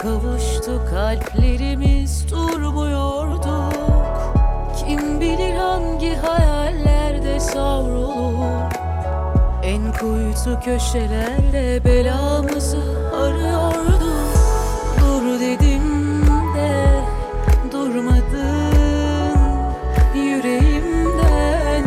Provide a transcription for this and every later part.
kavuştu kalplerimiz durmuyorduk. Kim bilir hangi hayallerde savrulup en kuytu köşelerde belamızı arıyorduk. Dur dedim de durmadın, yüreğimden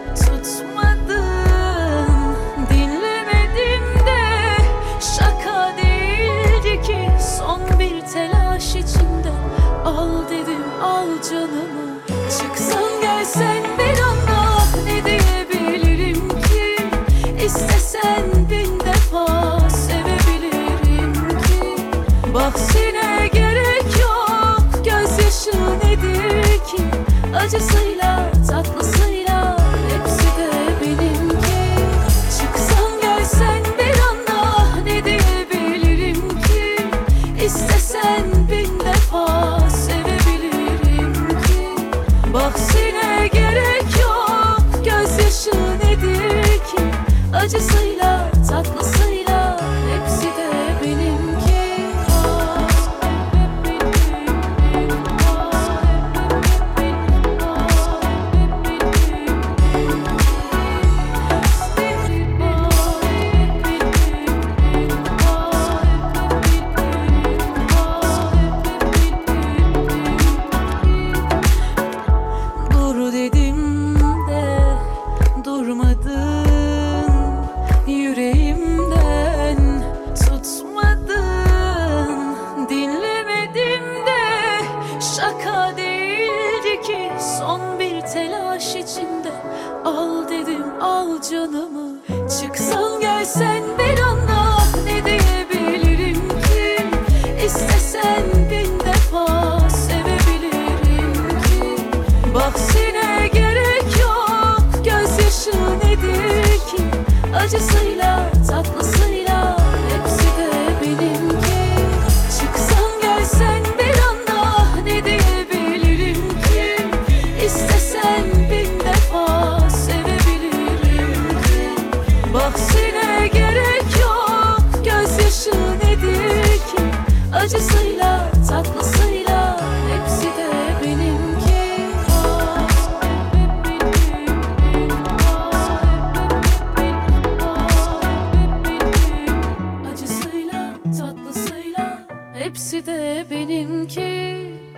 tutmadın. Dinlemedim de şaka değildi ki, son bir telaş içinde al dedim, al canımı. Çıksan gelsen bir anda ne diyebilirim ki? İstesen bin defa sevebilirim ki. Bahsine gerek yok, gözyaşı nedir ki? Acısıyla tatlısıyla hepsi de benimki. Çıksan gelsen bir anda ne diyebilirim ki? İstesen bin defa sevebilirim ki. Bahsine gerek yok, gözyaşı nedir ki? Acısıyla tatlısıyla hepsi de benimki. Dur dedim de durmadın, yüreğimden tutmadın. Dinlemedim de şaka değildi ki, son bir telaş içinde al dedim, al canımı. Çıksan gelsen bir anda ne diyebilirim ki? İstesen bin defa sevebilirim ki. Bahsine gerek yok, gözyaşı nedir ki? Acısıyla tatlısıyla hepsi de benimki. Çıksan gelsen bir anda ne diyebilirim ki? İstesen bin defa sevebilirim ki. Bahsine gerek yok, gözyaşı nedir ki? Acısıyla tatlısıyla hepsi de benimki. Acısıyla tatlısıyla hepsi de benimki.